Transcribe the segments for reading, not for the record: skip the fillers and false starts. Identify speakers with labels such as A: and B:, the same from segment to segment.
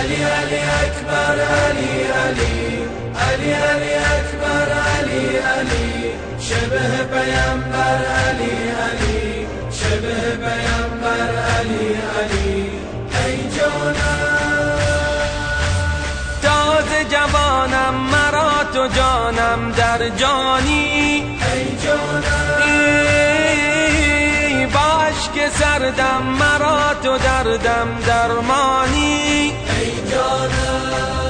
A: علي علي أكبر علي علي علي علي أكبر علي علي شبه پیامبر علي علي شبه پیامبر علي علي ای جانم تازه جوانم مرا تو جانم در جانی ای جانم با عشق سردم مرا تو دردم درمانی ای جانم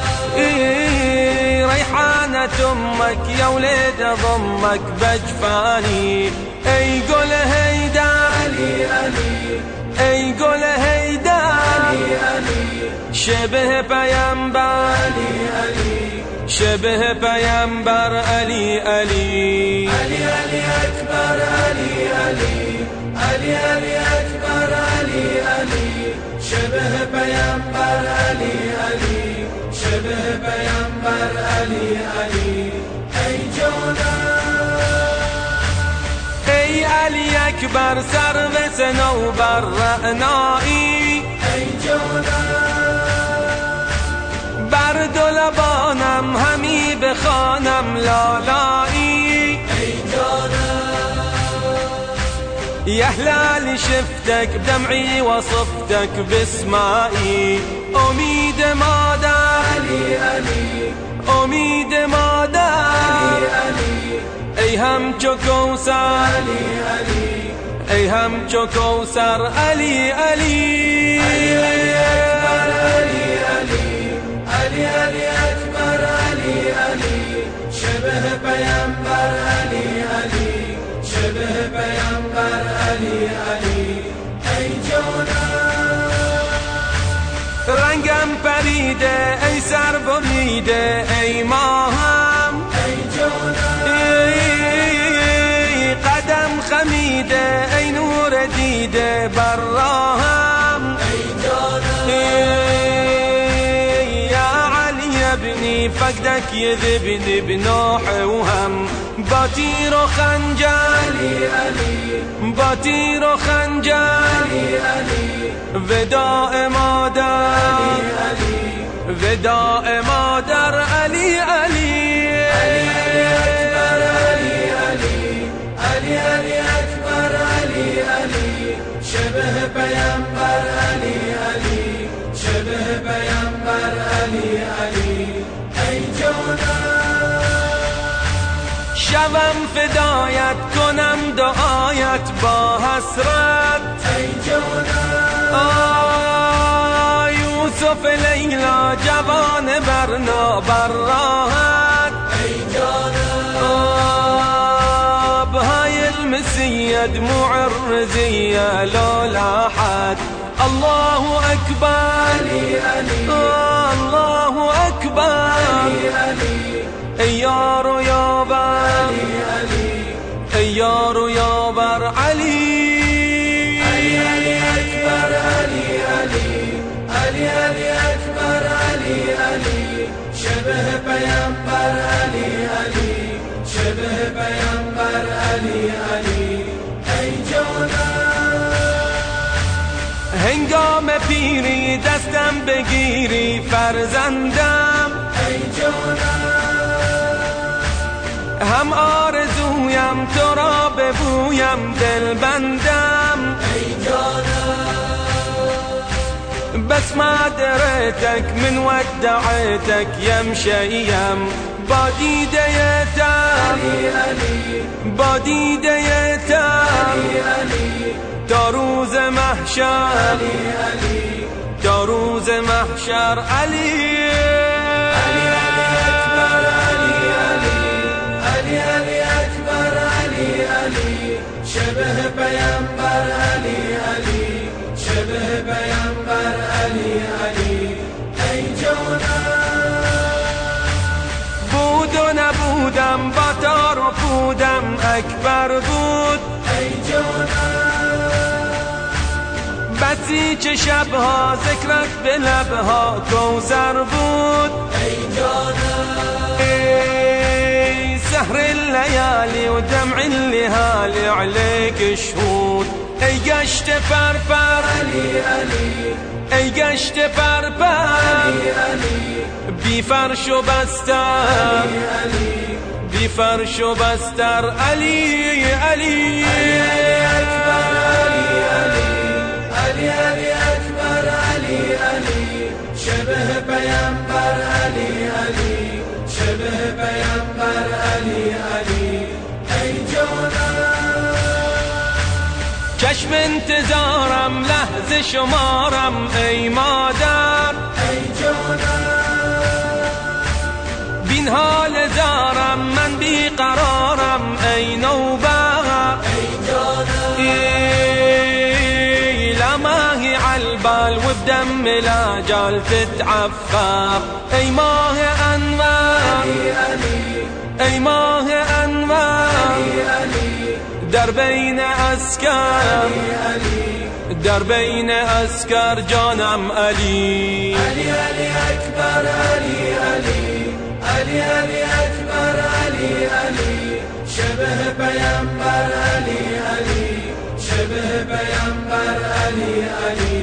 A: ریحانة امك يا ولد ضمك بجفاني ای گل هیدر علی علی ای گل هیدر علی علی شبه پیامبر علی علی شبه پیامبر علی علی علی علی اکبر علی علی علی علی اکبر علی علی شبه پیامبر علی علی شبه پیامبر علی علی ای جانم ای علی اکبر سرو صنوبر رعنایی ای جانم بر دو لبانم همی بخوانم لالایی ای جانم يا هلال شفتك بدمعي وصفتك باسمائي امید مادر علی علی امید مادر علی علی ای همچو کوثر علی علی ای همچو کوثر علی علی علی اکبر علی علی علی علی اکبر علی علی شبه پیامبر علی علی شبه پیامبر علی علی ای جانم رنگم پریده ای سر بریده ای ماهم ای جانم قدم خمیده ای نور دیده بر راهم ای جانم یا علی ابنی فقدك يذبني بنوح وهم با تیر و خنجر علی علی با تیر و خنجر علی علی وداع مادر علی وداع مادر علی علی علی اکبر علی علی علی علی اکبر علی علی شبه پیامبر علی علی شبه پیامبر علی علی ای جانم شوم فدایت کنم دعایت با حسرت ای جانم یوسف لیلا جوان برنا بر راحت ای جانم بهای المسید معرضیه لولاحت الله اکبر علی علی الله اکبر علی علی ای یار و یابر ای یار و یابر علی علی علی اکبر علی علی علی علی اکبر علی علی شبه پیامبر علی علی شبه پیامبر علی علی ای جانم هنگام پیری دستم بگیری فرزندم ای جانم هم آرزویم تو را ببویم دل بندم ای جانم بس ما دريتك من ودعيتك يمشيم باديديتم باديديتم تا روز محشر تا روز محشر علی شبه پیامبر علی علی شبه پیامبر علی علی ای جانم بود و نبودم با تار و پودم اکبر بود ای جانم بسی چه شبها ذکرت به لبها کوثر بود ای جانم سهر الليالي ودمع الليالي عليك شهود ای گشت پرپر
B: علی علی
A: ای گشت پرپر بی فرش و بستر بی فرش و بستر علی علی
B: اکبر علی علی اکبر علی علی شبه پیامبر علی علی شبه پیامبر علی علی ای جانم
A: چشم انتظارم لحظه شمارم ای مادر
B: ای جانم
A: بین حال دارم من بیقرارم ای نوبر
B: ای جانم
A: لا ماهي عالبال وبدم الاجال تتعفر اي ماه انوار اي ماه انوار در بین اسکر در بین اسکر جانم علی
B: علی علی اکبر علی علی علی علی اکبر علی علی شبه پیامبر علی علی شبه پیامبر علی علی